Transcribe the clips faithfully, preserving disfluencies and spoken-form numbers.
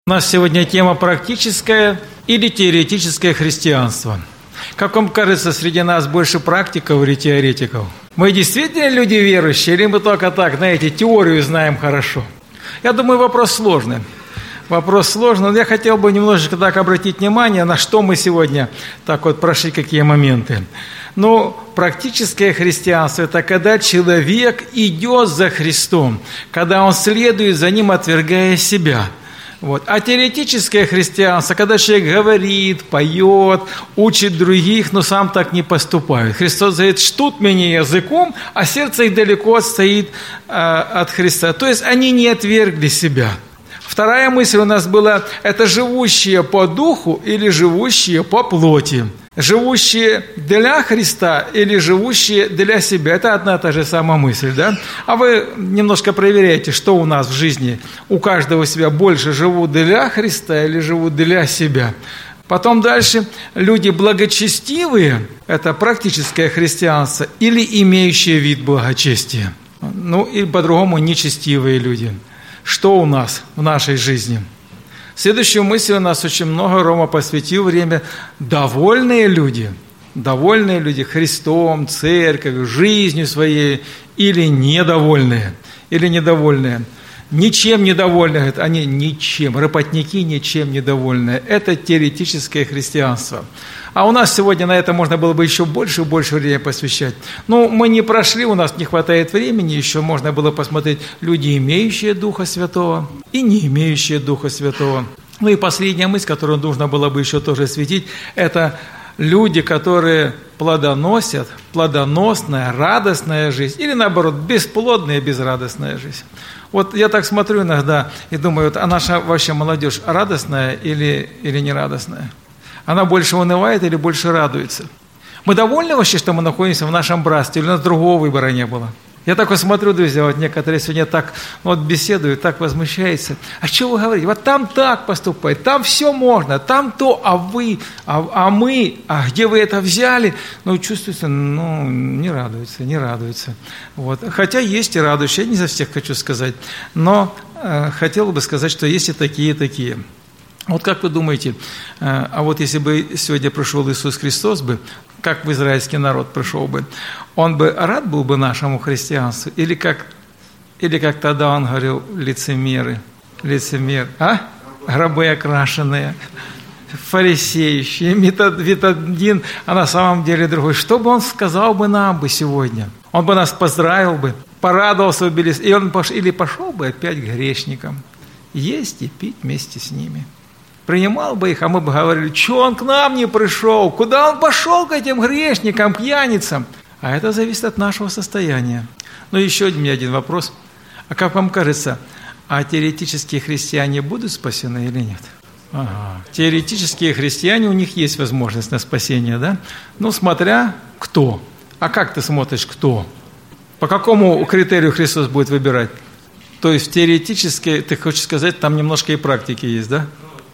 У нас сегодня тема «Практическое или теоретическое христианство». Как вам кажется, среди нас больше практиков или теоретиков? Мы действительно люди верующие, или мы только так, знаете, теорию знаем хорошо? Я думаю, вопрос сложный. Вопрос сложный, но я хотел бы немножечко так обратить внимание, на что мы сегодня так вот прошли, какие моменты. Ну, практическое христианство – это когда человек идет за Христом, когда он следует за Ним, отвергая себя. Вот. А теоретическое христианство, когда человек говорит, поет, учит других, но сам так не поступает. Христос говорит, штут меня языком, а сердце их далеко отстоит э, от Христа. То есть они не отвергли себя. Вторая мысль у нас была, это живущие по духу или живущие по плоти. Живущие для Христа или живущие для себя. Это одна и та же самая мысль, да? А вы немножко проверяйте, что у нас в жизни. У каждого себя больше живут для Христа или живут для себя. Потом дальше, люди благочестивые, это практическое христианство, или имеющие вид благочестия. Ну, и по-другому нечестивые люди. Что у нас в нашей жизни? Следующую мысль у нас очень много Рома посвятил время. Довольные люди, довольные люди Христом, церковью, жизнью своей, или недовольные, или недовольные. Ничем недовольные, говорят, они ничем, работники ничем недовольные. Это теоретическое христианство. А у нас сегодня на это можно было бы еще больше и больше времени посвящать. Ну, мы не прошли, у нас не хватает времени, еще можно было посмотреть люди, имеющие Духа Святого и не имеющие Духа Святого. Ну и последняя мысль, которую нужно было бы еще тоже осветить, это люди, которые плодоносят, плодоносная, радостная жизнь, или наоборот, бесплодная, безрадостная жизнь. Вот я так смотрю иногда и думаю, вот, а наша вообще молодежь радостная или, или нерадостная? Она больше унывает или больше радуется? Мы довольны вообще, что мы находимся в нашем братстве, или у нас другого выбора не было? Я так вот смотрю, друзья, вот некоторые сегодня так вот беседуют, так возмущаются. А что вы говорите? Вот там так поступает, там все можно, там то, а вы, а, а мы, а где вы это взяли? Ну, чувствуется, ну, не радуется, не радуется. Вот. Хотя есть и радующие, я не за всех хочу сказать, но э, хотел бы сказать, что есть и такие, и такие. Вот как вы думаете, а вот если бы сегодня пришел Иисус Христос бы, как в израильский народ пришел бы, он бы рад был бы нашему христианству? Или как, или как тогда он говорил, лицемеры, лицемер, а? Гробы окрашенные, фарисеющие, один, а на самом деле другой. Что бы он сказал бы нам бы сегодня? Он бы нас поздравил бы, порадовался бы, и он пош... или пошел бы опять к грешникам, есть и пить вместе с ними. Принимал бы их, а мы бы говорили, что он к нам не пришел, куда он пошел к этим грешникам, пьяницам. А это зависит от нашего состояния. Ну, еще один, один вопрос. А как вам кажется, а теоретические христиане будут спасены или нет? Ага. Теоретические христиане, у них есть возможность на спасение, да? Ну, смотря кто. А как ты смотришь, кто? По какому критерию Христос будет выбирать? То есть теоретически, ты хочешь сказать, там немножко и практики есть, да?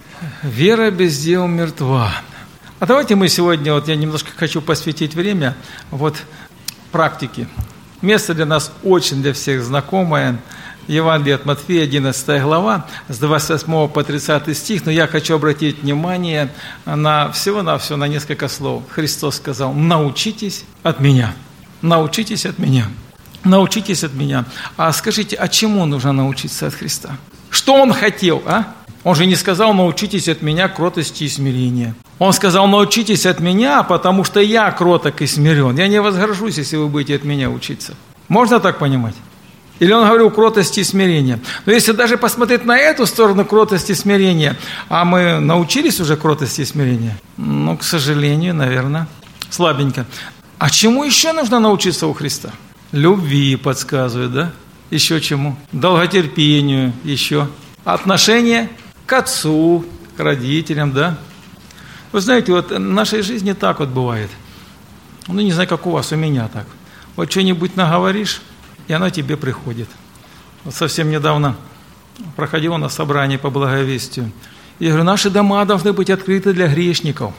Вера без дел мертва. А давайте мы сегодня, вот я немножко хочу посвятить время вот практике. Место для нас очень для всех знакомое. Евангелие от Матфея, одиннадцатая глава, с двадцать восьмого по тридцатый стих. Но я хочу обратить внимание на всего-навсего на несколько слов. Христос сказал, научитесь от меня. Научитесь от меня. Научитесь от меня. А скажите, а чему нужно научиться от Христа? Что Он хотел, а? Он же не сказал, научитесь от меня кротости и смирения. Он сказал, научитесь от меня, потому что я кроток и смирен. Я не возгоржусь, если вы будете от меня учиться. Можно так понимать? Или он говорил кротости и смирения? Но если даже посмотреть на эту сторону кротости и смирения, а мы научились уже кротости и смирения? Ну, к сожалению, наверное, слабенько. А чему еще нужно научиться у Христа? Любви подсказывает, да? Еще чему? Долготерпению, еще. Отношение к отцу, к родителям, да? Вы знаете, вот в нашей жизни так вот бывает. Ну, не знаю, как у вас, у меня так. Вот что-нибудь наговоришь, и оно тебе приходит. Вот совсем недавно проходило на собрании по благовестию. Я говорю, наши дома должны быть открыты для грешников.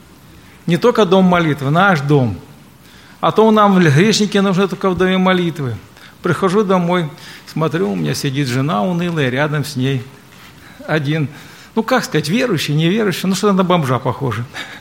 Не только дом молитвы, наш дом. А то нам грешники нужны только в доме молитвы. Прихожу домой, смотрю, у меня сидит жена унылая, рядом с ней один ну как сказать, верующий, неверующий, ну что-то на бомжа похоже.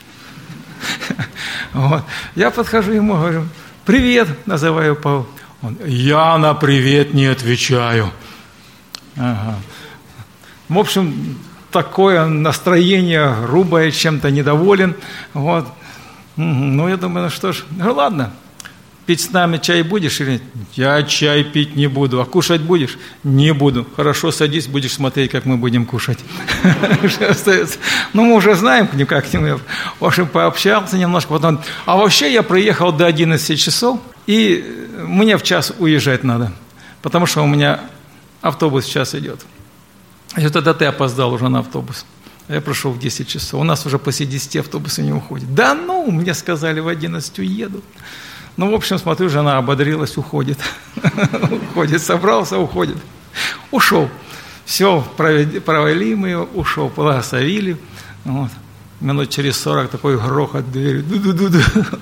Вот. Я подхожу ему, говорю, привет, называю Павел. Он, я на привет не отвечаю. Ага. В общем, такое настроение грубое, чем-то недоволен. Вот. Ну, я думаю, ну что ж, ну ладно, пить с нами чай будешь или нет? Я чай пить не буду. А кушать будешь? Не буду. Хорошо, садись, будешь смотреть, как мы будем кушать. Ну, мы уже знаем, как к нему. В общем, пообщался немножко. Потом, а вообще я приехал до одиннадцати часов, и мне в час уезжать надо, потому что у меня автобус в час идет. И тогда ты опоздал уже на автобус. Я пришел в десять часов. У нас уже после десяти автобусы не уходит. Да ну, мне сказали, в одиннадцать уеду. Ну, в общем, смотрю, жена ободрилась, уходит. Уходит, собрался, уходит. Ушел. Все, провели мы его, ушел, благословили. Вот. Минут через сорок такой грохот двери. Ду-ду-ду-ду.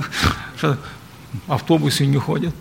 Автобусы не ходят.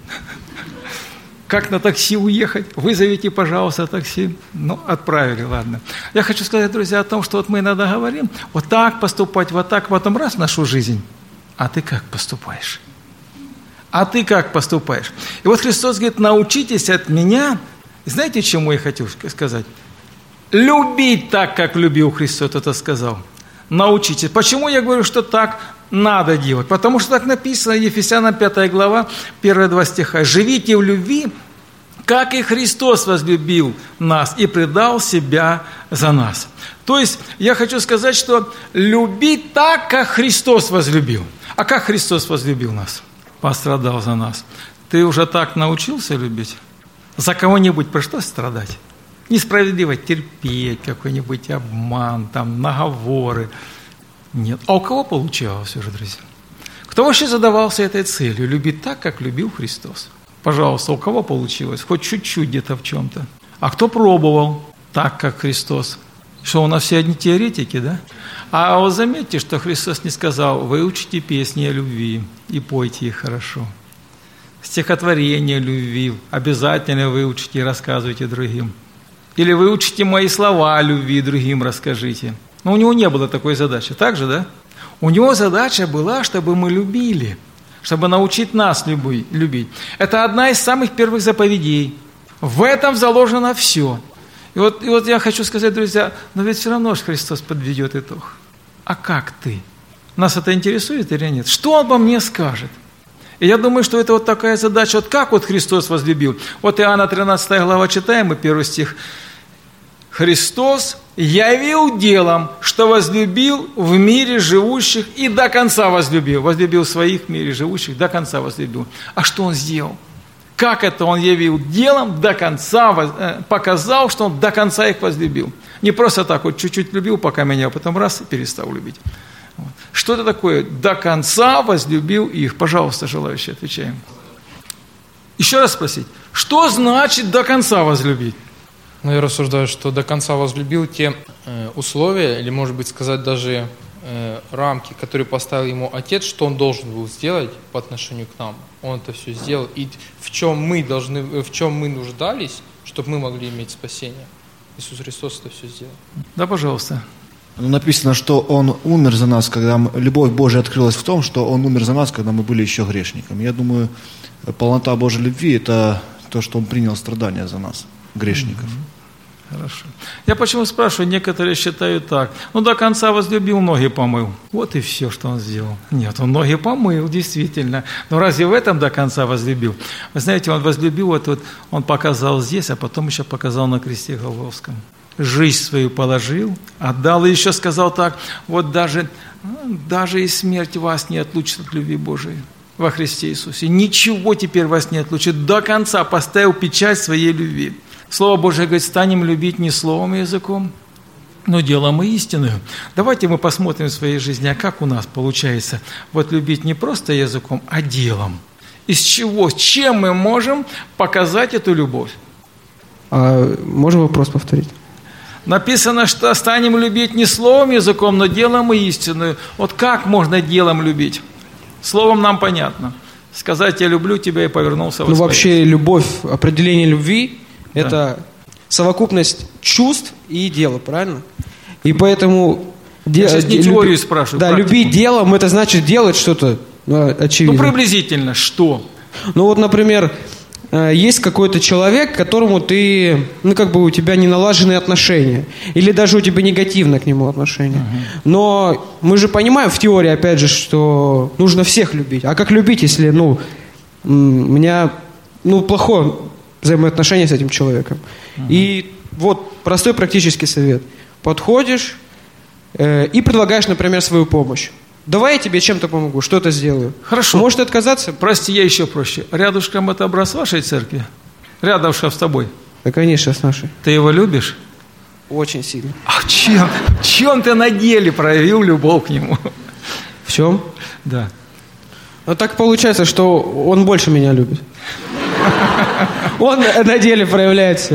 Как на такси уехать? Вызовите, пожалуйста, такси. Ну, отправили, ладно. Я хочу сказать, друзья, о том, что вот мы иногда говорим, вот так поступать, вот так, потом раз в нашу жизнь. А ты как поступаешь? А ты как поступаешь? И вот Христос говорит, научитесь от меня. Знаете, чему я хочу сказать? Любить так, как любил Христос, это сказал. Научитесь. Почему я говорю, что так надо делать? Потому что так написано, Ефесянам пятая глава, первые два стиха. «Живите в любви, как и Христос возлюбил нас и предал себя за нас». То есть, я хочу сказать, что любить так, как Христос возлюбил. А как Христос возлюбил нас? Пострадал за нас. Ты уже так научился любить? За кого-нибудь пришлось страдать? Несправедливо терпеть, какой-нибудь обман, там, наговоры. Нет. А у кого получалось уже, друзья? Кто вообще задавался этой целью? Любить так, как любил Христос? Пожалуйста, у кого получилось? Хоть чуть-чуть где-то в чем-то. А кто пробовал так, как Христос? Что, у нас все одни теоретики, да? А вот заметьте, что Христос не сказал, выучите песни о любви и пойте их хорошо. Стихотворение любви обязательно выучите и рассказывайте другим. Или выучите мои слова о любви, другим расскажите. Но у него не было такой задачи. Так же, да? У него задача была, чтобы мы любили, чтобы научить нас любить. Это одна из самых первых заповедей. В этом заложено все. И вот, и вот я хочу сказать, друзья, но ведь все равно же Христос подведет итог. А как ты? Нас это интересует или нет? Что Он обо мне скажет? И я думаю, что это вот такая задача. Вот как вот Христос возлюбил? Вот Иоанна тринадцатая глава читаем, и первый стих. «Христос явил делом, что возлюбил в мире живущих и до конца возлюбил». Возлюбил своих в мире живущих, до конца возлюбил. А что Он сделал? Как это Он явил делом до конца, показал, что Он до конца их возлюбил. Не просто так вот чуть-чуть любил, пока меня, а потом раз и перестал любить. Вот. Что это такое? До конца возлюбил их. Пожалуйста, желающие, отвечаем. Еще раз спросить. Что значит до конца возлюбить? Ну, я рассуждаю, что до конца возлюбил те э, условия, или, может быть, сказать даже э, рамки, которые поставил ему Отец, что он должен был сделать по отношению к нам. Он это все сделал. И в чем мы должны, в чем мы нуждались, чтобы мы могли иметь спасение. Иисус Христос это все сделал. Да, пожалуйста. Написано, что Он умер за нас, когда мы, любовь Божия открылась в том, что Он умер за нас, когда мы были еще грешниками. Я думаю, полнота Божьей любви – это то, что Он принял страдания за нас, грешников. Mm-hmm. Хорошо. Я почему спрашиваю, некоторые считают так. Ну, до конца возлюбил, ноги помыл. Вот и все, что Он сделал. Нет, Он ноги помыл, действительно. Но разве в этом до конца возлюбил? Вы знаете, Он возлюбил, вот, вот Он показал здесь, а потом еще показал на кресте Голгофском. Жизнь свою положил, отдал, и еще сказал так, вот даже, даже и смерть вас не отлучит от любви Божией во Христе Иисусе. Ничего теперь вас не отлучит. До конца поставил печать своей любви. Слово Божие говорит, станем любить не словом и языком, но делом и истиною. Давайте мы посмотрим в своей жизни, а как у нас получается вот любить не просто языком, а делом. Из чего, с чем мы можем показать эту любовь? А можно вопрос повторить? Написано, что станем любить не словом, языком, но делом и истиною. Вот как можно делом любить? Словом нам понятно. Сказать «я люблю тебя» и повернулся. Ну вообще любовь, определение любви – да. это совокупность чувств и дела, правильно? И поэтому... Я сейчас не теорию спрашиваю. Да, практику. любить делом, это значит делать что-то, ну, очевидно. Ну, приблизительно, что? Ну, вот, например, есть какой-то человек, к которому ты, ну, как бы у тебя не налаженные отношения. Или даже у тебя негативное к нему отношение. Uh-huh. Но мы же понимаем в теории, опять же, что нужно всех любить. А как любить, если, ну, у меня, ну, плохое взаимоотношение с этим человеком? Uh-huh. И вот простой практический совет. Подходишь э, и предлагаешь, например, свою помощь. Давай я тебе чем-то помогу, что-то сделаю. Хорошо. Может отказаться? Прости, я еще проще. Рядышком это образ вашей церкви? Рядышком с тобой? Да, конечно, с нашей. Ты его любишь? Очень сильно. А в чем? В чем ты на деле проявил любовь к нему? В чем? Да. Ну так получается, что он больше меня любит. Он на деле проявляется.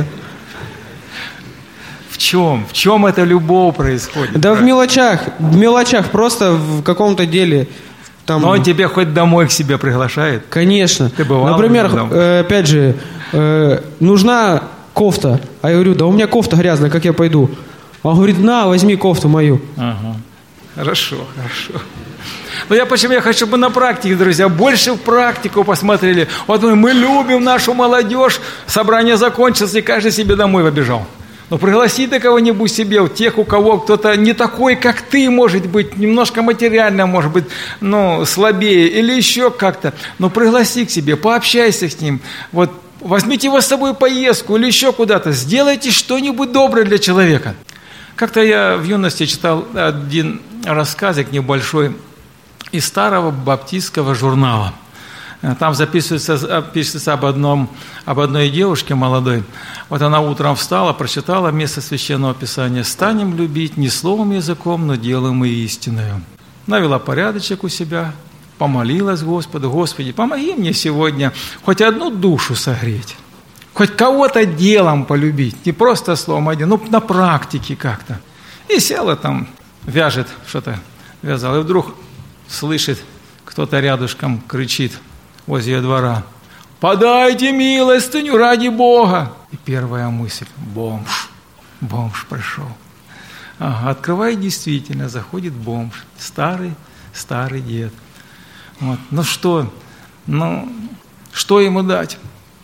В чем? В чем эта любовь происходит? Да в мелочах, в мелочах, просто в каком-то деле. Там... Но он тебя хоть домой к себе приглашает? Конечно. Ты бывал? Например, э, опять же, э, нужна кофта. А я говорю, да у меня кофта грязная, как я пойду? А он говорит, на, возьми кофту мою. Ага. Хорошо, хорошо. Но я почему я хочу, чтобы на практике, друзья, больше в практику посмотрели. Вот мы, мы любим нашу молодежь, собрание закончилось, и каждый себе домой побежал. Но пригласи ты кого-нибудь себе, у тех, у кого кто-то не такой, как ты, может быть, немножко материально, может быть, ну, слабее или еще как-то. Но пригласи к себе, пообщайся с ним. Вот, возьмите его с собой в поездку или еще куда-то. Сделайте что-нибудь доброе для человека. Как-то я в юности читал один рассказик небольшой из старого баптистского журнала. Там записывается, описывается об, одном, об одной девушке молодой. Вот она утром встала, прочитала место Священного Писания. «Станем любить не словом языком, но делом и истиною». Навела порядочек у себя, помолилась Господу. «Господи, помоги мне сегодня хоть одну душу согреть, хоть кого-то делом полюбить, не просто словом один, но на практике как-то». И села там, вяжет что-то, вязала. И вдруг слышит, кто-то рядышком кричит возле двора: «Подайте милостыню ради Бога!» И первая мысль: бомж, бомж пришел. Ага, открывает, действительно, заходит бомж, старый, старый дед. Вот. Ну что, ну, что ему дать?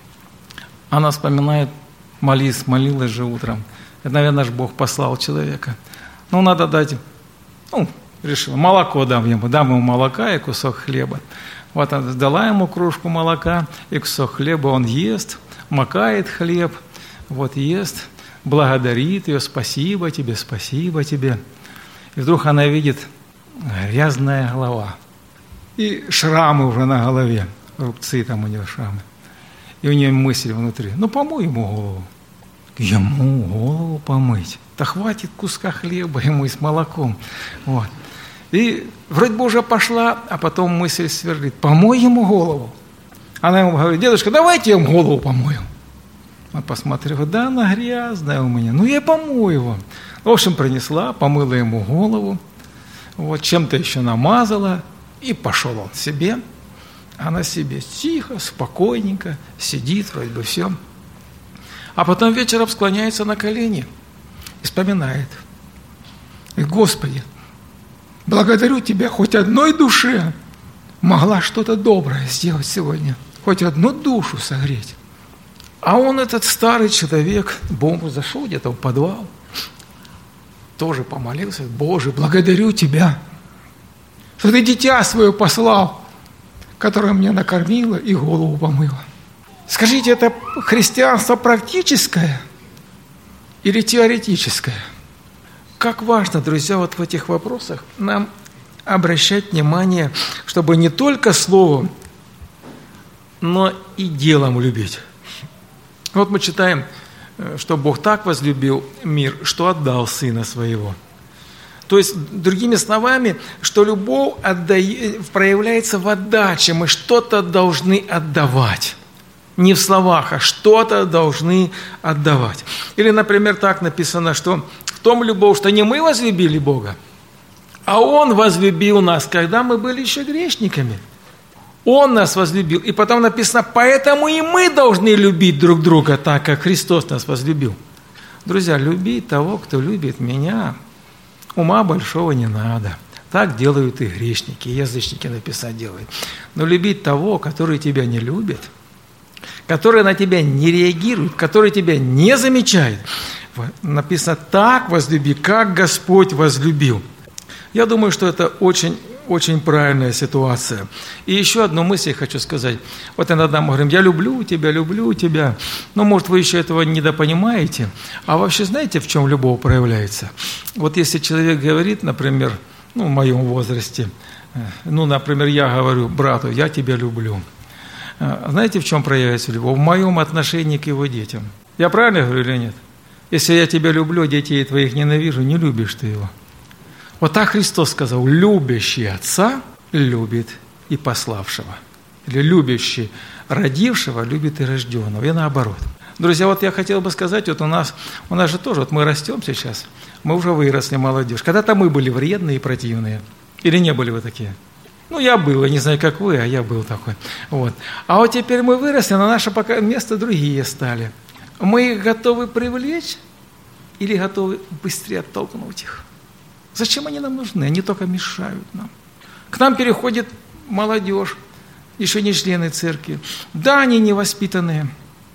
Она вспоминает, молилась, молилась же утром. Это, наверное, же Бог послал человека. Ну, надо дать, ну, решила, молоко дам ему, дам ему молока и кусок хлеба. Вот она дала ему кружку молока и кусок хлеба, он ест, макает хлеб, вот ест, благодарит ее: «Спасибо тебе, спасибо тебе». И вдруг она видит грязная голова и шрамы уже на голове, рубцы там у нее шрамы. И у нее мысль внутри: ну, помой ему голову. Ему голову помыть? Да хватит куска хлеба ему и с молоком. Вот. И вроде бы уже пошла, а потом мысль сверлит: помой ему голову. Она ему говорит: дедушка, давайте я ему голову помою. Он посмотрел: да, она грязная у меня, ну я помою его. В общем, принесла, помыла ему голову, вот чем-то еще намазала, и пошел он себе. Она себе тихо, спокойненько сидит, вроде бы все. А потом вечером склоняется на колени и вспоминает: и, Господи, благодарю Тебя, хоть одной душе могла что-то доброе сделать сегодня, хоть одну душу согреть. А он, этот старый человек, бомж, зашел где-то в подвал, тоже помолился: Боже, благодарю Тебя, что Ты дитя свое послал, которое меня накормило и голову помыло. Скажите, это христианство практическое или теоретическое? Как важно, друзья, вот в этих вопросах нам обращать внимание, чтобы не только словом, но и делом любить. Вот мы читаем, что Бог так возлюбил мир, что отдал Сына Своего. То есть, другими словами, что любовь отдает, проявляется в отдаче, мы что-то должны отдавать. Не в словах, а что-то должны отдавать. Или, например, так написано, что в том любовь, что не мы возлюбили Бога, а Он возлюбил нас, когда мы были еще грешниками. Он нас возлюбил. И потом написано: поэтому и мы должны любить друг друга так, как Христос нас возлюбил. Друзья, люби того, кто любит меня. Ума большого не надо. Так делают и грешники, и язычники написать делают. Но любить того, который тебя не любит, который на тебя не реагирует, который тебя не замечает. Написано: так возлюби, как Господь возлюбил. Я думаю, что это очень, очень правильная ситуация. И еще одну мысль я хочу сказать. Вот иногда мы говорим: я люблю тебя, люблю тебя. Но, может, вы еще этого недопонимаете. А вообще знаете, в чем любовь проявляется? Вот если человек говорит, например, ну, в моем возрасте, ну, например, я говорю брату: я тебя люблю. Знаете, в чем проявляется любовь? В моем отношении к его детям. Я правильно говорю или нет? Если я тебя люблю, детей твоих ненавижу, не любишь ты его. Вот так Христос сказал: любящий Отца любит и пославшего. Или любящий родившего любит и рожденного. И наоборот. Друзья, вот я хотел бы сказать, вот у нас, у нас же тоже, вот мы растем сейчас, мы уже выросли, молодежь. Когда-то мы были вредные и противные. Или не были вы такие? Ну, я был, я не знаю, как вы, а я был такой. Вот. А вот теперь мы выросли, на наше пока место другие стали. Мы их готовы привлечь или готовы быстрее оттолкнуть их? Зачем они нам нужны? Они только мешают нам. К нам переходит молодежь, еще не члены церкви. Да, они невоспитанные,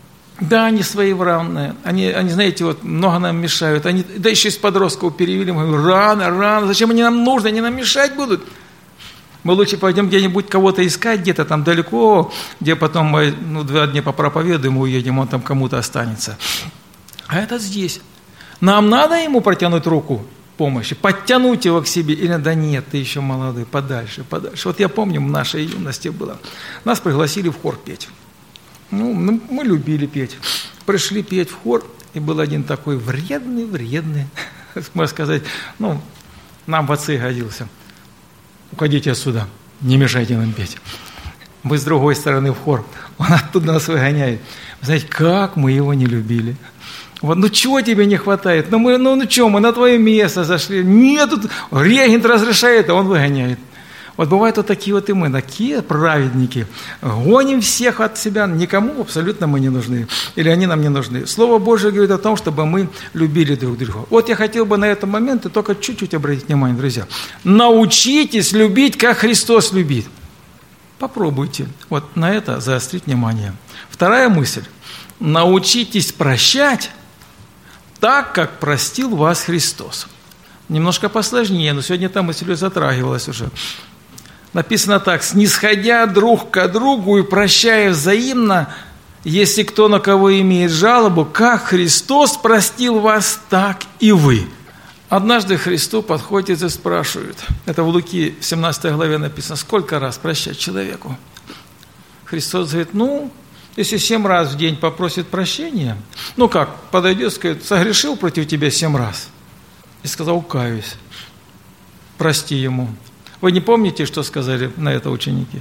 да, они своевременные, они, они, знаете, вот много нам мешают. Они, да еще из подростков перевели, мы говорим: рано, рано, зачем они нам нужны, они нам мешать будут. Мы лучше пойдем где-нибудь кого-то искать, где-то там далеко, где потом мы ну, два дня попроповедуем и уедем, он там кому-то останется. А этот здесь. Нам надо ему протянуть руку помощи, подтянуть его к себе, или да нет, ты еще молодой, подальше, подальше. Вот я помню, в нашей юности было. Нас пригласили в хор петь. Ну, мы любили петь. Пришли петь в хор, и был один такой вредный, вредный, можно сказать, ну, нам в отцы годился. Уходите отсюда, не мешайте нам петь. Мы с другой стороны в хор, он оттуда нас выгоняет. Вы знаете, как мы его не любили. Вот, ну чего тебе не хватает? Ну, мы, ну, ну что, мы на твое место зашли. Нет, тут регент разрешает, а он выгоняет. Вот бывают вот такие вот и мы, такие праведники. Гоним всех от себя, никому абсолютно мы не нужны. Или они нам не нужны. Слово Божие говорит о том, чтобы мы любили друг друга. Вот я хотел бы на этом моменте только чуть-чуть обратить внимание, друзья. Научитесь любить, как Христос любит. Попробуйте вот на это заострить внимание. Вторая мысль. Научитесь прощать так, как простил вас Христос. Немножко посложнее, но сегодня эта мысль затрагивалась уже. Написано так: снисходя друг к другу и прощая взаимно, если кто на кого имеет жалобу, как Христос простил вас, так и вы. Однажды Христу подходит и спрашивает, это в Луки в семнадцатой главе написано, сколько раз прощать человеку? Христос говорит: ну, если семь раз в день попросит прощения, ну как, подойдет, скажет: согрешил против тебя семь раз. И сказал: каюсь, прости ему. Вы не помните, что сказали на это ученики?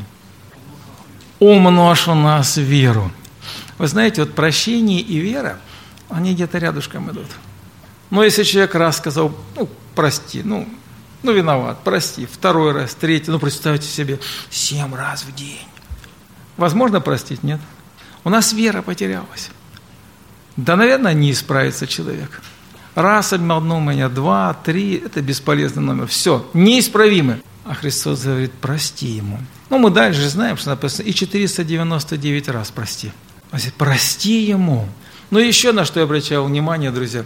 Умножь у нас веру. Вы знаете, вот прощение и вера, они где-то рядышком идут. Но если человек раз сказал: ну, прости, ну, ну виноват, прости, второй раз, третий, ну, представьте себе, семь раз в день. Возможно простить? Нет. У нас вера потерялась. Да, наверное, не исправится человек. Раз обманул меня, два, три, это бесполезный номер. Все, неисправимый. А Христос говорит: прости ему. Ну, мы дальше знаем, что написано: и четыреста девяносто девять раз прости. Он говорит: прости ему. Но еще на что я обращал внимание, друзья,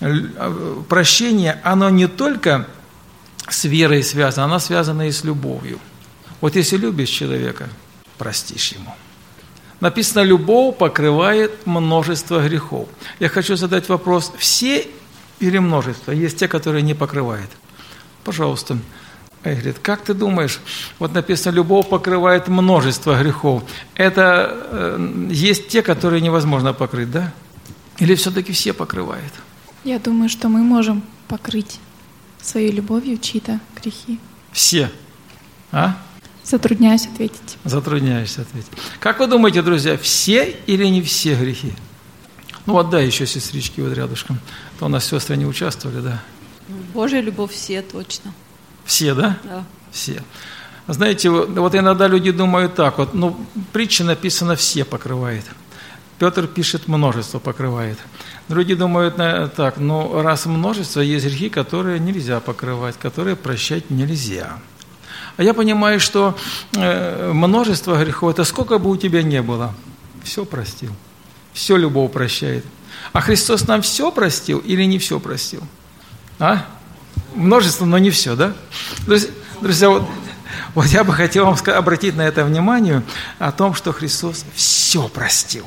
прощение, оно не только с верой связано, оно связано и с любовью. Вот если любишь человека, простишь ему. Написано: любовь покрывает множество грехов. Я хочу задать вопрос: все или множество? Есть те, которые не покрывают. Пожалуйста. Говорит: как ты думаешь, вот написано, любовь покрывает множество грехов. Это э, есть те, которые невозможно покрыть, да? Или все-таки все покрывают? Я думаю, что мы можем покрыть своей любовью чьи-то грехи. Все? А? Затрудняюсь ответить. Затрудняешься ответить. Как вы думаете, друзья, все или не все грехи? Ну вот да, еще сестрички вот рядышком. То у нас сестры не участвовали, да? Божья любовь все точно. Все, да? Да. Все. Знаете, вот иногда люди думают так, вот, ну, притча написана «все покрывает». Петр пишет, множество покрывает. Другие думают так, ну раз множество, есть грехи, которые нельзя покрывать, которые прощать нельзя. А я понимаю, что множество грехов, это сколько бы у тебя не было, все простил, все любовь прощает. А Христос нам все простил или не все простил? А? Множество, но не все, да? Друзья, вот, вот я бы хотел вам обратить на это внимание, о том, что Христос все простил.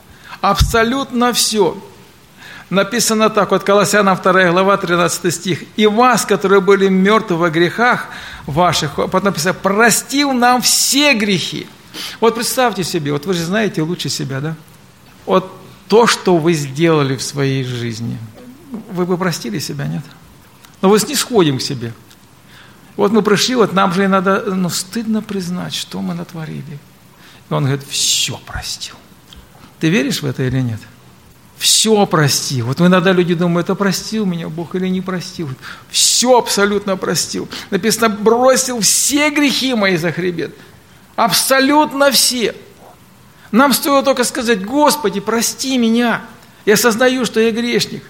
Абсолютно все. Написано так, вот Колоссянам вторая глава, тринадцатый стих. «И вас, которые были мертвы во грехах ваших», потом написано, «простил нам все грехи». Вот представьте себе, вот вы же знаете лучше себя, да? Вот то, что вы сделали в своей жизни, вы бы простили себя, нет? Но вы снисходим к себе. Вот мы пришли, вот нам же надо, ну, стыдно признать, что мы натворили. И он говорит, все простил. Ты веришь в это или нет? Все простил. Вот иногда люди думают, а простил меня Бог или не простил. Все абсолютно простил. Написано, бросил все грехи мои за хребет. Абсолютно все. Нам стоило только сказать, Господи, прости меня. Я осознаю, что я грешник.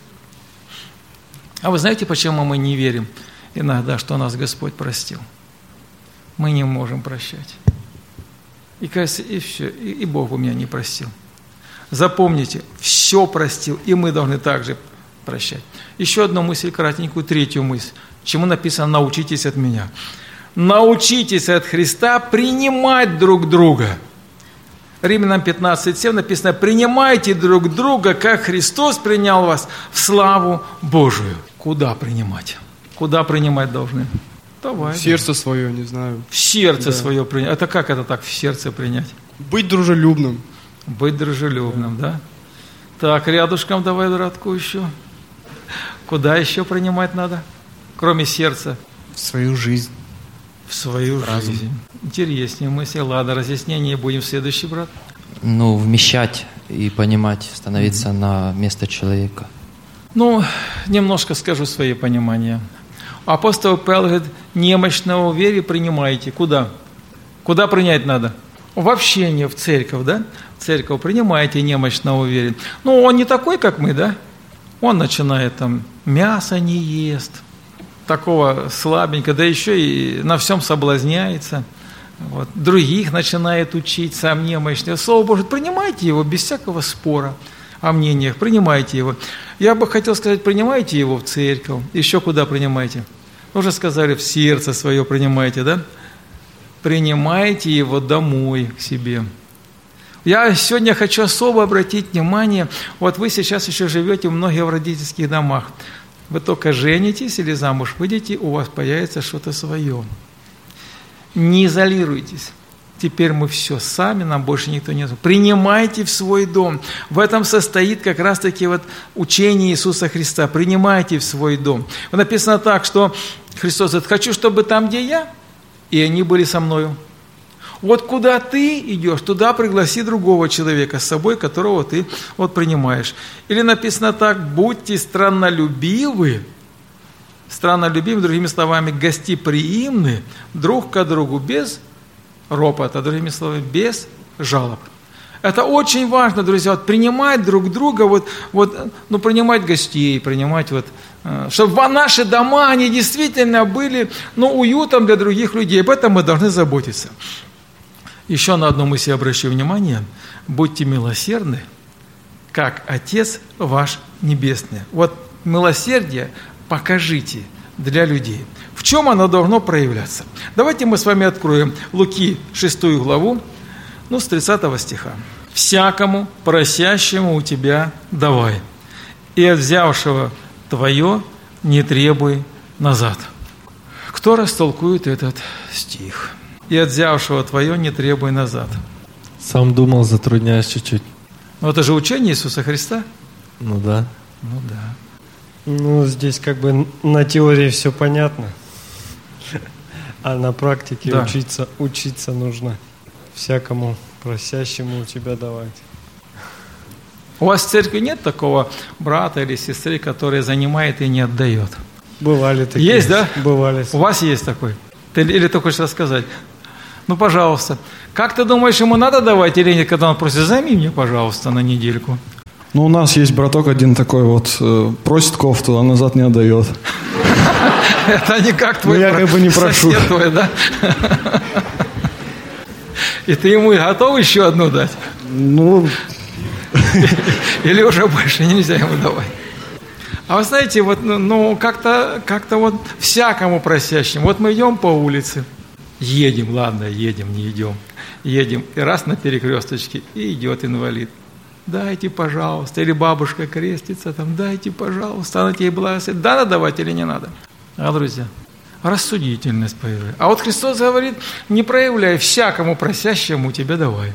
А вы знаете, почему мы не верим иногда, что нас Господь простил? Мы не можем прощать. И кажется, и все, и, и Бог у меня не простил. Запомните, все простил, и мы должны также прощать. Еще одну мысль, кратенькую, третью мысль. Чему написано «научитесь от меня». Научитесь от Христа принимать друг друга. Римлянам пятнадцать семь написано «принимайте друг друга, как Христос принял вас в славу Божию». Куда принимать? Куда принимать должны? Давай. В сердце свое, не знаю. В сердце да. свое принять. Это как это так в сердце принять? Быть дружелюбным. Быть дружелюбным, да? Так, рядышком давай, братку, еще. Куда еще принимать надо? Кроме сердца. В свою жизнь. В свою Разум. жизнь. Интереснее мысли. Ладно, разъяснение будем в следующий, брат. Ну, вмещать и понимать, становиться mm-hmm. на место человека. Ну, немножко скажу свои понимания. Апостол Павел говорит, немощного в вере принимайте. Куда? Куда принять надо? В общение, в церковь, да? В церковь принимайте немощного в вере. Ну, он не такой, как мы, да? Он начинает там, мясо не ест, такого слабенько, да еще и на всем соблазняется. Вот. Других начинает учить, сам немощный. Слово Божие, принимайте его без всякого спора о мнениях, принимайте его. Я бы хотел сказать, принимайте его в церковь. Еще куда принимайте? Уже сказали, в сердце свое принимайте, да? Принимайте его домой к себе. Я сегодня хочу особо обратить внимание, вот вы сейчас еще живете в многих родительских домах. Вы только женитесь или замуж выйдете, у вас появится что-то свое. Не изолируйтесь. Теперь мы все сами, нам больше никто не нужен. Принимайте в свой дом. В этом состоит как раз-таки вот учение Иисуса Христа. Принимайте в свой дом. Написано так, что Христос говорит, хочу, чтобы там, где я, и они были со мною. Вот куда ты идешь, туда пригласи другого человека с собой, которого ты вот принимаешь. Или написано так, будьте страннолюбивы, страннолюбивы, другими словами, гостеприимны друг к другу без ропота, другими словами, без жалоб. Это очень важно, друзья, вот принимать друг друга, вот, вот, ну, принимать гостей, принимать вот, чтобы наши дома, они действительно были, ну, уютом для других людей. Об этом мы должны заботиться. Еще на одну мысль обращу внимание. Будьте милосердны, как Отец ваш Небесный. Вот милосердие покажите для людей. В чем оно должно проявляться? Давайте мы с вами откроем Луки шестую главу, ну, с тридцатого стиха. «Всякому просящему у тебя давай, и от взявшего твое не требуй назад». Кто растолкует этот стих? «И от взявшего твое не требуй назад». Сам думал, затрудняюсь чуть-чуть. Ну, это же учение Иисуса Христа. Ну да. Ну да. Ну, здесь как бы на теории все понятно, а на практике да. учиться, учиться нужно. Всякому просящему у тебя давать. У вас в церкви нет такого брата или сестры, который занимает и не отдает? Бывали такие. Есть, да? Бывали. У вас есть такой? Ты, или ты хочешь рассказать? Ну, пожалуйста. Как ты думаешь, ему надо давать или нет, когда он просит, займи мне, пожалуйста, на недельку? Ну, у нас есть браток один такой вот, э, просит кофту, а назад не отдает. Это не как твой я как бы не прошу. сосед твой, да? И ты ему готов еще одну дать? Ну... Или уже больше нельзя ему давать? А вы знаете, вот, ну, как-то, как-то вот всякому просящему. Вот мы идем по улице, едем, ладно, едем, не идем, едем, и раз на перекресточке, и идет инвалид. Дайте, пожалуйста. Или бабушка крестится, там, дайте, пожалуйста. Она тебе благословит. Да, надо давать или не надо? А, друзья, рассудительность появляется. А вот Христос говорит, не проявляй, всякому просящему тебе давай.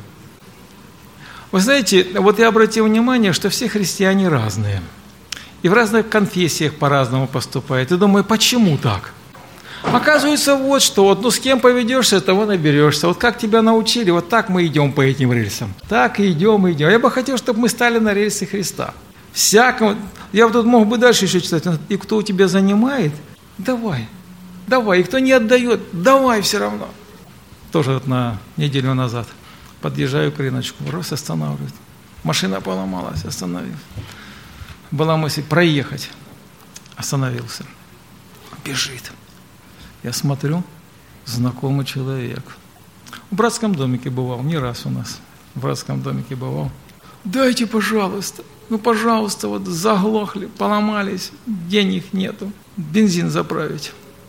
Вы знаете, вот я обратил внимание, что все христиане разные. И в разных конфессиях по-разному поступают. И думаю, почему так? Оказывается, вот что, вот, ну с кем поведешься, того наберешься. Вот как тебя научили, вот так мы идем по этим рельсам. Так и идем, и идем. Я бы хотел, чтобы мы стали на рельсы Христа. Всякому, я вот тут мог бы дальше еще читать. И кто у тебя занимает, давай, давай. И кто не отдает, давай все равно. Тоже вот на неделю назад подъезжаю к рыночку, раз останавливает. Машина поломалась, остановился. Была мысль проехать. Остановился. Бежит. Я смотрю, знакомый человек. В братском домике бывал, не раз у нас. В братском домике бывал. Дайте, пожалуйста, ну, пожалуйста, вот заглохли, поломались, денег нету, бензин заправить.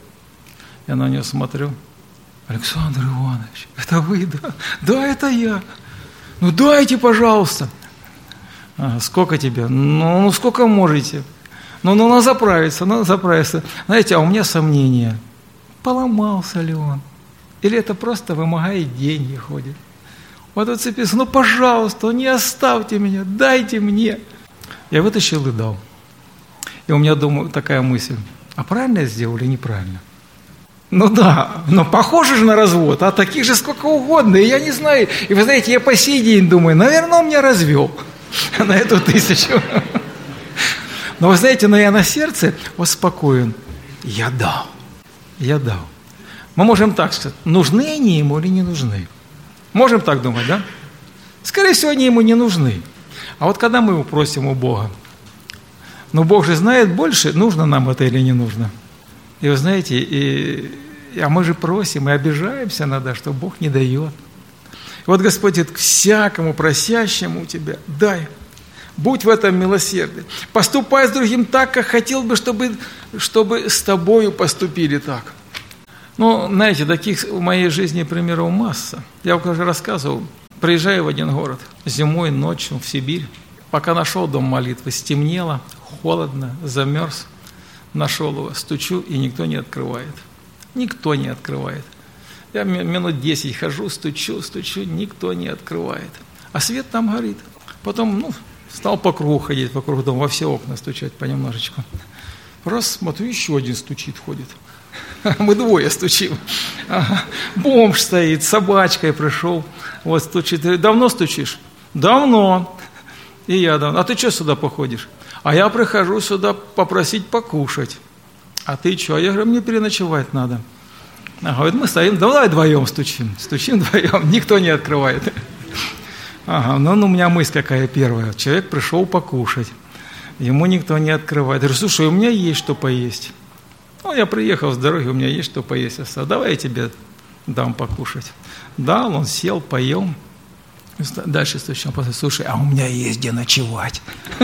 Я на него смотрю. Александр Иванович, это вы, да? Да, это я. Ну, дайте, пожалуйста. А, сколько тебе? Ну, ну, сколько можете. Ну, ну, надо заправиться, надо заправиться. Знаете, а у меня сомнения. Поломался ли он? Или это просто вымогает деньги, ходит? Вот отцепился, ну, пожалуйста, не оставьте меня, дайте мне. Я вытащил и дал. И у меня, думаю, такая мысль. А правильно я сделал или неправильно? Ну да, но похоже же на развод, а таких же сколько угодно, и я не знаю. И вы знаете, я по сей день думаю, наверное, он меня развел на эту тысячу. Но вы знаете, но я на сердце вот спокоен. Я дал, я дал. Мы можем так сказать, нужны они ему или не нужны? Можем так думать, да? Скорее всего, они ему не нужны. А вот когда мы его просим у Бога, ну Бог же знает больше, нужно нам это или не нужно. И вы знаете, и, а мы же просим и обижаемся иногда, что Бог не дает. И вот Господь говорит, к всякому просящему у тебя дай. Будь в этом милосердный. Поступай с другим так, как хотел бы, чтобы, чтобы с тобою поступили так. Ну, знаете, таких в моей жизни примеров масса. Я уже рассказывал. Приезжаю в один город зимой, ночью в Сибирь. Пока нашел дом молитвы, стемнело, холодно, замерз. Нашел его, стучу, и никто не открывает. Никто не открывает. Я минут десять хожу, стучу, стучу, никто не открывает. А свет там горит. Потом, ну, стал по кругу ходить, вокруг дома, во все окна стучать понемножечку. Раз, смотрю, еще один стучит, ходит. Мы двое стучим. Ага. Бомж стоит, с собачкой пришел. Вот стучит. Давно стучишь? Давно. И я давно. А ты что сюда походишь? А я прихожу сюда попросить покушать. А ты что? Я говорю, мне переночевать надо. А говорит, мы стоим, давай вдвоем стучим. Стучим вдвоем, никто не открывает. Ага, ну, ну у меня мысль какая первая. Человек пришел покушать. Ему никто не открывает. Я говорю, слушай, у меня есть что поесть. Ну, я приехал с дороги, у меня есть что поесть. Давай я тебе дам покушать. Дал, он сел, поем. Дальше стучим. Слушай, а у меня есть где ночевать.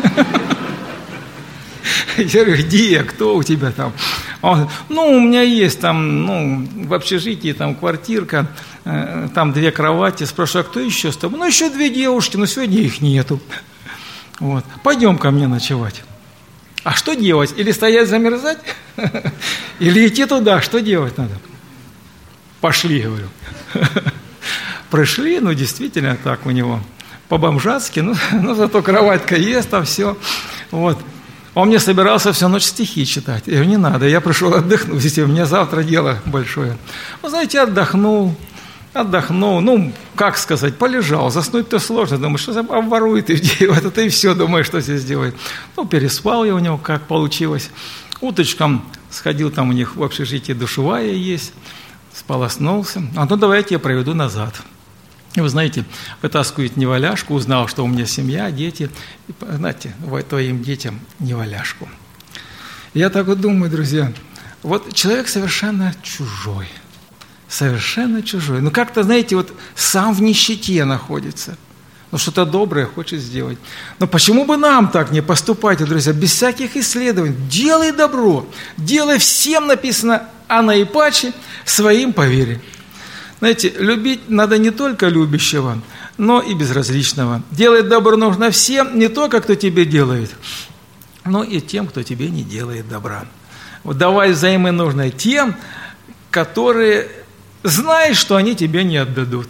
Я говорю, где, кто у тебя там? Он говорит, ну, у меня есть там, ну, в общежитии там квартирка, э, там две кровати. Спрашиваю, а кто еще с тобой? Ну, еще две девушки, но сегодня их нету. Вот. Пойдем ко мне ночевать. А что делать? Или стоять замерзать? Или идти туда? Что делать надо? Пошли, говорю. Пришли, ну, действительно так у него. По-бомжатски, ну, ну, зато кроватька есть, там все. Вот. Он мне собирался всю ночь стихи читать. Я говорю, не надо, я пришел отдохнуть, у меня завтра дело большое. Вы знаете, отдохнул, отдохнул, ну, как сказать, полежал. Заснуть-то сложно, думаю, что за обворует и вот это и все, думаю, что здесь делает. Ну, переспал я у него, как получилось. Уточком сходил, там у них в общежитии душевая есть. сполоснулся. А ну давайте я проведу назад. И вы знаете, вытаскивает неваляшку, узнал, что у меня семья, дети. И, знаете, твоим детям неваляшку. Я так вот думаю, друзья, вот человек совершенно чужой. Совершенно чужой. Ну как-то, знаете, вот сам в нищете находится. Ну что-то доброе хочет сделать. Но почему бы нам так не поступать, друзья, без всяких исследований? Делай добро. Делай всем, написано, а наипаче своим по вере. Знаете, любить надо не только любящего, но и безразличного. Делать добро нужно всем, не только кто тебе делает, но и тем, кто тебе не делает добра. Вот давай взаймы нужно тем, которые знают, что они тебе не отдадут.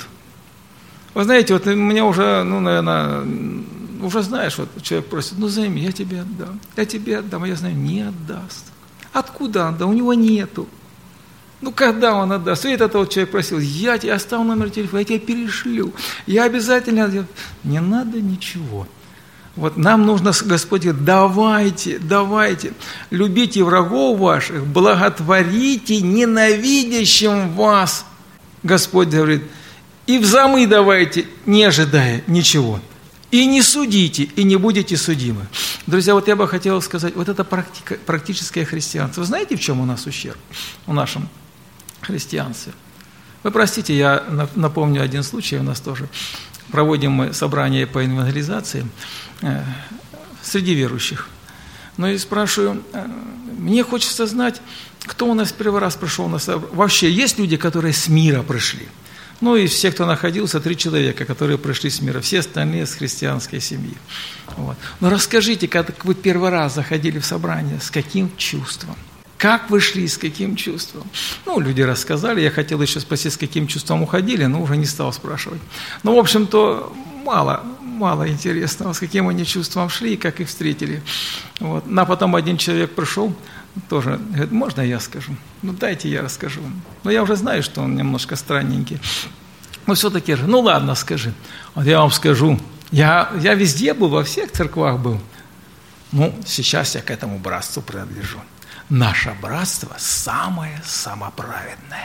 Вы знаете, вот меня уже, ну, наверное, уже знаешь, вот человек просит, ну, займи, я тебе отдам, я тебе отдам, а я знаю, не отдаст. Откуда он? Да у него нету. Ну, когда он отдаст? И этот вот человек просил, я тебе оставил номер телефона, я тебе перешлю, я обязательно... Не надо ничего. Вот нам нужно, Господь говорит, давайте, давайте, любите врагов ваших, благотворите ненавидящим вас. Господь говорит, и взаймы давайте, не ожидая ничего. И не судите, и не будете судимы. Друзья, вот я бы хотел сказать, вот это практика, практическое христианство. Вы знаете, в чем у нас ущерб? В нашем христианстве. Вы простите, я напомню один случай у нас тоже. Проводим мы собрание по евангелизации э, среди верующих. Ну и спрашиваю, э, мне хочется знать, кто у нас первый раз пришел на собрание. Вообще, есть люди, которые с мира пришли? Ну, из всех, кто находился, три человека, которые пришли с мира, все остальные с христианской семьи. Вот. Но расскажите, как вы первый раз заходили в собрание, с каким чувством? Как вы шли, с каким чувством? Ну, люди рассказали, я хотел еще спросить, с каким чувством уходили, но уже не стал спрашивать. Ну, в общем-то, мало, мало интересного, с каким они чувством шли и как их встретили. Вот. А потом один человек пришел, тоже говорит, можно я скажу? Ну, дайте я расскажу. Но я уже знаю, что он немножко странненький. Но все-таки, ну ладно, скажи. Вот я вам скажу, я, я везде был, во всех церквах был. Ну, сейчас я к этому братству принадлежу. Наше братство самое самоправедное.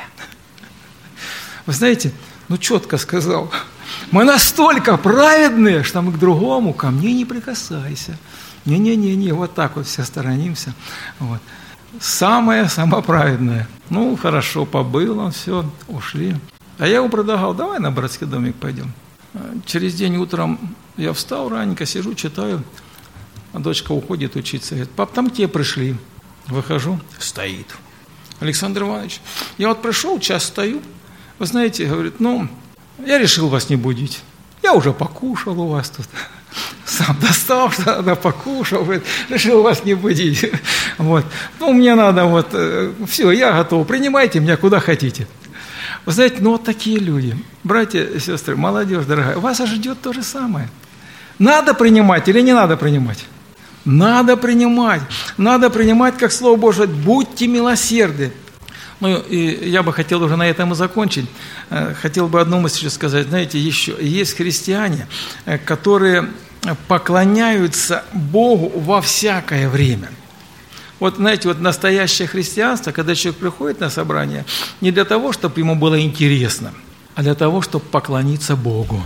Вы знаете, ну четко сказал, мы настолько праведные, что мы к другому, ко мне не прикасайся. Не-не-не, вот так вот все сторонимся. Вот. Самое самоправедное. Ну, хорошо, побыл он, все, ушли. А я ему предлагал, давай на братский домик пойдем. Через день утром я встал раненько, сижу, читаю. А дочка уходит учиться. Говорит, пап, там те пришли. Выхожу, стоит. Александр Иванович, я вот пришел, час стою. Вы знаете, говорит, ну, я решил вас не будить. Я уже покушал у вас тут. Сам достал, что надо, покушал, говорит, решил вас не будить. Вот. Ну, мне надо вот, все, я готов, принимайте меня куда хотите. Вы знаете, ну вот такие люди. Братья и сестры, молодежь дорогая, вас ждет то же самое. Надо принимать или не надо принимать? Надо принимать. Надо принимать, как Слово Божие, будьте милосердны. Ну, и я бы хотел уже на этом и закончить. Хотел бы одну мысль сказать. Знаете, еще есть христиане, которые поклоняются Богу во всякое время. Вот, знаете, вот настоящее христианство, когда человек приходит на собрание, не для того, чтобы ему было интересно, а для того, чтобы поклониться Богу.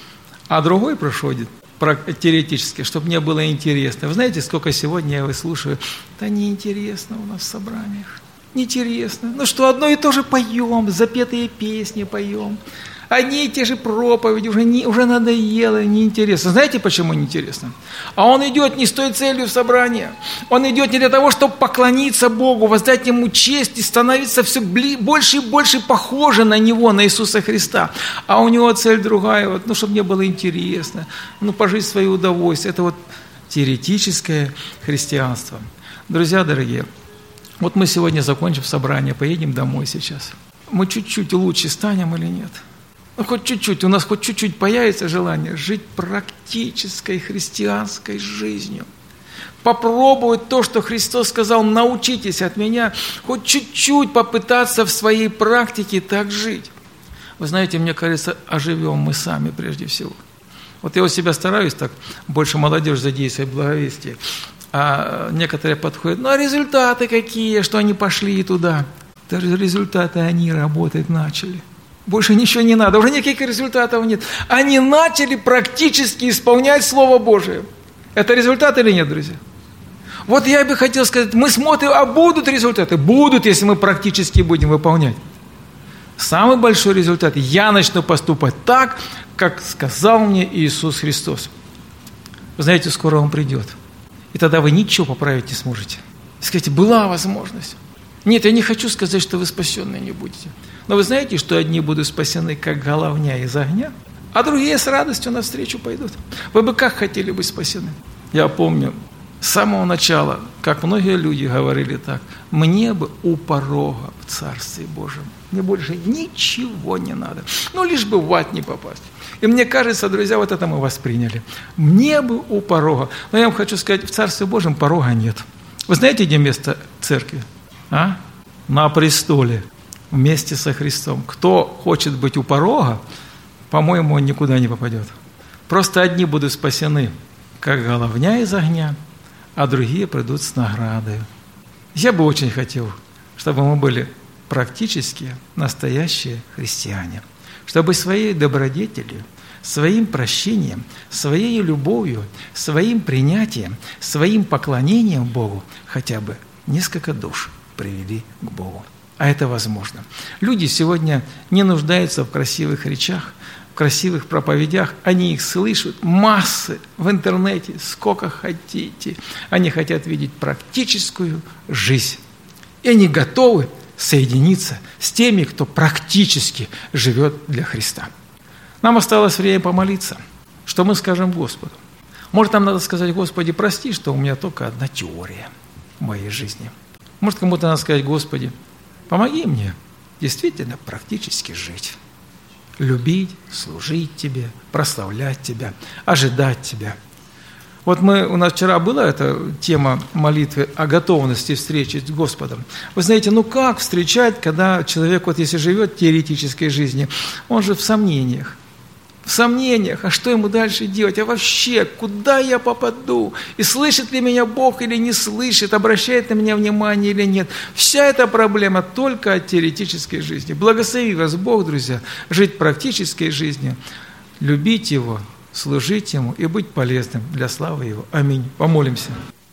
А другой приходит теоретически, чтобы мне было интересно. Вы знаете, сколько сегодня я выслушаю? Да неинтересно у нас в собраниях. Неинтересно. Ну что, одно и то же поем, запетые песни поем. Одни и те же проповеди, уже, не, уже надоело, неинтересно. Знаете, почему неинтересно? А он идет не с той целью в собрание. Он идет не для того, чтобы поклониться Богу, воздать Ему честь и становиться все больше и больше похоже на Него, на Иисуса Христа. А у него цель другая, вот, ну, чтобы мне было интересно, ну, пожить в свое удовольствие. Это вот теоретическое христианство. Друзья дорогие, вот мы сегодня закончим собрание, поедем домой сейчас. Мы чуть-чуть лучше станем или нет? Ну, хоть чуть-чуть, у нас хоть чуть-чуть появится желание жить практической христианской жизнью. Попробовать то, что Христос сказал, научитесь от меня, хоть чуть-чуть попытаться в своей практике так жить. Вы знаете, мне кажется, оживем мы сами прежде всего. Вот я у себя стараюсь так, больше молодежь задействовать в благовестии, а некоторые подходят, ну а результаты какие, что они пошли туда? Даже результаты они работать начали. Больше ничего не надо, уже никаких результатов нет. Они начали практически исполнять Слово Божие. Это результат или нет, друзья? Вот я бы хотел сказать, мы смотрим, а будут результаты? Будут, если мы практически будем выполнять. Самый большой результат – я начну поступать так, как сказал мне Иисус Христос. Вы знаете, скоро Он придет. И тогда вы ничего поправить не сможете. Скажите, была возможность. Нет, я не хочу сказать, что вы спасенные не будете. Но вы знаете, что одни будут спасены, как головня из огня, а другие с радостью навстречу пойдут. Вы бы как хотели быть спасены? Я помню, с самого начала, как многие люди говорили так, мне бы у порога в Царстве Божьем. Мне больше ничего не надо. Ну, лишь бы в ад не попасть. И мне кажется, друзья, вот это мы восприняли. Мне бы у порога. Но я вам хочу сказать, в Царстве Божьем порога нет. Вы знаете, где место церкви? А? На престоле. Вместе со Христом. Кто хочет быть у порога, по-моему, он никуда не попадет. Просто одни будут спасены, как головня из огня, а другие придут с наградой. Я бы очень хотел, чтобы мы были практически настоящие христиане, чтобы своей добродетелью, своим прощением, своей любовью, своим принятием, своим поклонением Богу хотя бы несколько душ привели к Богу. А это возможно. Люди сегодня не нуждаются в красивых речах, в красивых проповедях. Они их слышат, массы в интернете, сколько хотите. Они хотят видеть практическую жизнь. И они готовы соединиться с теми, кто практически живет для Христа. Нам осталось время помолиться. Что мы скажем Господу? Может, нам надо сказать: Господи, прости, что у меня только одна теория в моей жизни. Может, кому-то надо сказать: Господи, помоги мне действительно практически жить. Любить, служить Тебе, прославлять Тебя, ожидать Тебя. Вот мы, у нас вчера была эта тема молитвы о готовности встречи с Господом. Вы знаете, ну как встречать, когда человек, вот если живет в теоретической жизни, он же в сомнениях. В сомнениях, а что ему дальше делать? А вообще, куда я попаду? И слышит ли меня Бог или не слышит? Обращает на меня внимание или нет? Вся эта проблема только от теоретической жизни. Благослови вас Бог, друзья, жить практической жизнью, любить Его, служить Ему и быть полезным для славы Его. Аминь. Помолимся.